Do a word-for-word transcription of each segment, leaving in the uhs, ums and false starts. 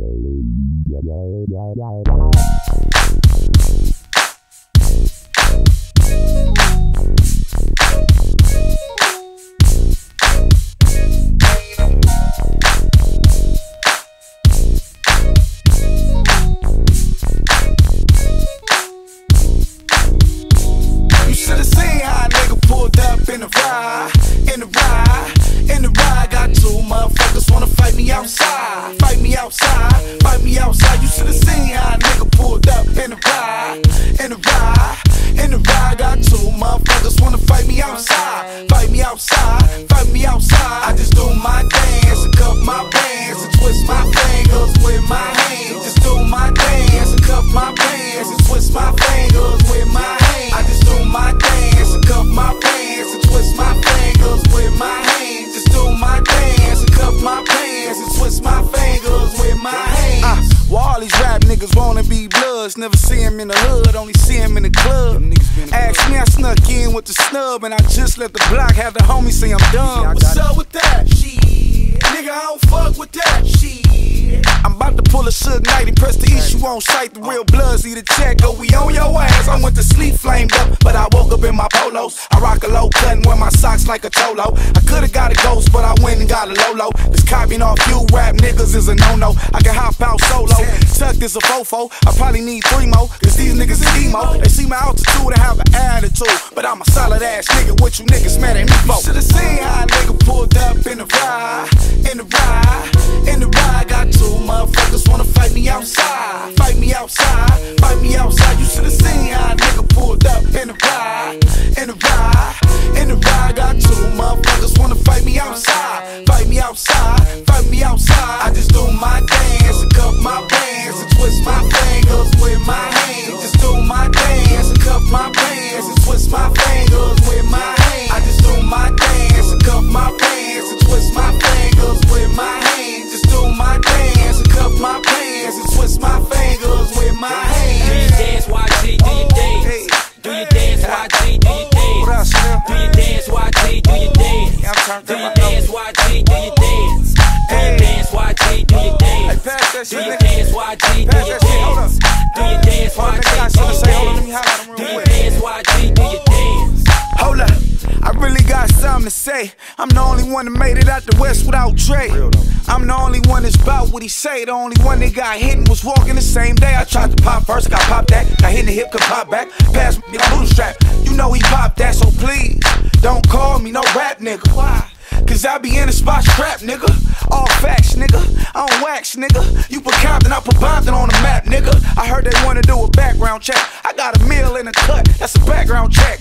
Should've seen how a nigga pulled up in the ride, in the ride, in the ride. Got two motherfuckers wanna fight me outside, fight me outside, fight me outside. You should've seen how a nigga pulled up in the ride, in the ride, in the ride. Got two motherfuckers wanna fight me outside, fight me outside, fight me outside. I just do my dance and cup my bands and twist my fingers with my hands. Just do my dance and cup my bands and twist my fingers with my hands. I just do my dance and cup my pants and twist my fingers with my hands. Just do my dance and cup my pants and twist my fingers with my hands. Uh, well, all these rap niggas wanna be bloods, never see him in the hood, only see him in the club. Ask me, I snuck in with the snub, and I just let the block have the homies say I'm dumb. What's up with that? Shit, nigga, I don't fuck with that. Shit, I'm about to pull a Suge Knight and press the issue on sight. The real bloods need a check, go we on your ass. I went to sleep flamed up, but I woke up in my polos. I rock a low cut and wear my socks like a cholo. I could've got a ghost, but I went and got a Lolo. This copying off you rap niggas is a no-no. I can hop out solo, tucked as a fofo. I probably need three more, cause these niggas is emo. They see my altitude and have an attitude, but I'm a solid ass nigga, what you niggas mad at me for? You should've seen how a nigga pulled up in the ride, in the ride, in the ride. Got two motherfuckers wanna fight me outside, fight me outside, fight me outside. You should've seen how a nigga pulled up in the ride, in the ride, in the ride. Got two motherfuckers wanna fight me outside, fight me outside, fight me outside. I just do my dance and cup my bands and twist my fingers with my hands. Just do my dance and cup my bands and twist my fingers with my hands. I just do my dance and cup my bands and twist my fingers with my hands. Just do my dance and cup my bands and twist my fingers with my hands. Do you dance, Y G? Do you dance? Do you dance, Y G? Do you dance? Do you dance, Y G? Do you dance? Do you dance, Y G? Do you dance? Do you dance, Y G? Do you dance? Do you dance, Y G? Do you dance? Do you dance, Y G? Do you dance? Do you dance, Y G? Do you dance? Hold up, I really got something to say. I'm the only one that made it out the West without Dre. I'm the only one that's about what he say. The only one that got hit and was walking the same day. I tried to pop first, got popped that. Got hit in the hip, could pop back. Pass me the bootstrap. You know he popped that, so please don't call me no rap nigga. Why? Cause I be in the spot scrap, nigga. All facts, nigga. I don't wax, nigga. You put Compton, I put Bompton on the map, nigga. I heard they wanna do a background check. I got a meal in a cut, that's a background check.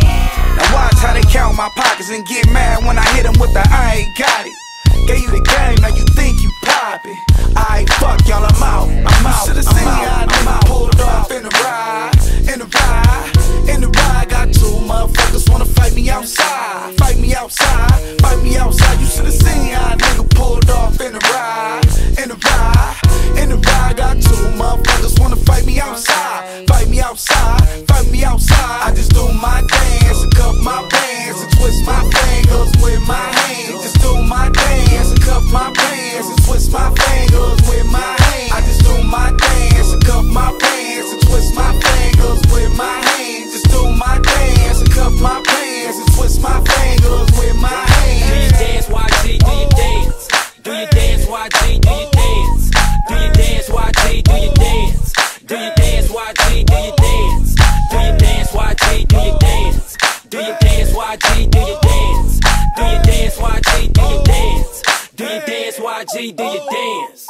Now watch how they count my pockets and get mad when I hit them with the I ain't got it. Gave you the game, now you think you poppin'. Aight, fuck y'all, I'm out, I'm out. You should've seen how a nigga pulled off in the ride, in the ride, in the ride. Got two motherfuckers wanna fight me outside, fight me outside, fight me outside. You should've seen how a nigga pulled off in the ride, in the ride, in the ride. Got two motherfuckers wanna fight me outside, fight me outside, fight me outside. I just do my dance and cup my bands and twist my fingers with my hands. Just do my dance and cup my bands and twist my fingers with my hands. I just do my dance and cup my bands and twist my fingers with my hands. Just do my dance and cup my bands and twist my fingers with my hands. Do you dance, Y G? Do you dance? Do you dance, Y G? Do you dance? Do you dance, Y G? Do you dance? Do you dance, Y G? Do you dance? Do you dance, Y G? Do you dance? Do you dance, Y G? Do you dance? Do you dance, Y G? Do you dance? Do you dance, Y G? Do you dance?